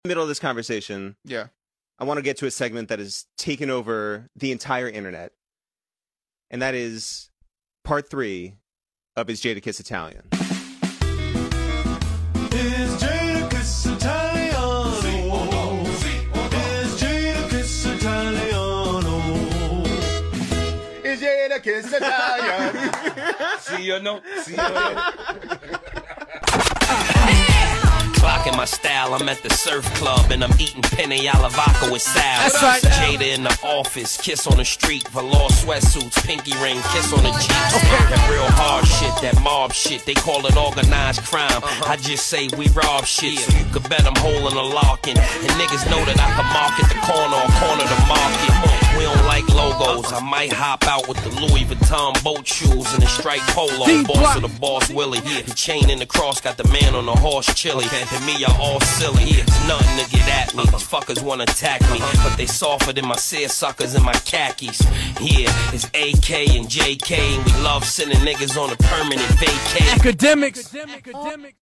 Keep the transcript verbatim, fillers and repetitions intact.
the middle of this conversation, yeah, I want to get to a segment that has taken over the entire internet, and that is part three of Is Jadakiss Italian? Is Jadakiss Italiano? Is Jadakiss Italiano? Is Jadakiss Italian? See or no? See or no? Clocking my style, I'm at the surf club and I'm eating penne alla vodka with Sal. That's right. Jada in the office, kiss on the street, velour sweatsuits, pinky ring, kiss on the cheeks. That real hard shit, that mob shit, they call it organized crime. I just say we rob shit, so you could bet I'm holding a locking. And niggas know that I can market the corner or corner the market. We don't like logos, I might hop out with the Louis Vuitton boat shoes and the striped polo. Boss of the boss Willie, the chain in the cross got the man on the horse chili. And me, y'all all silly. There's nothing to get at me. These fuckers wanna attack me, but they softer than my seersuckers and my khakis. Yeah, it's A K and J K, and we love sending niggas on a permanent vacay. Academics. Academics.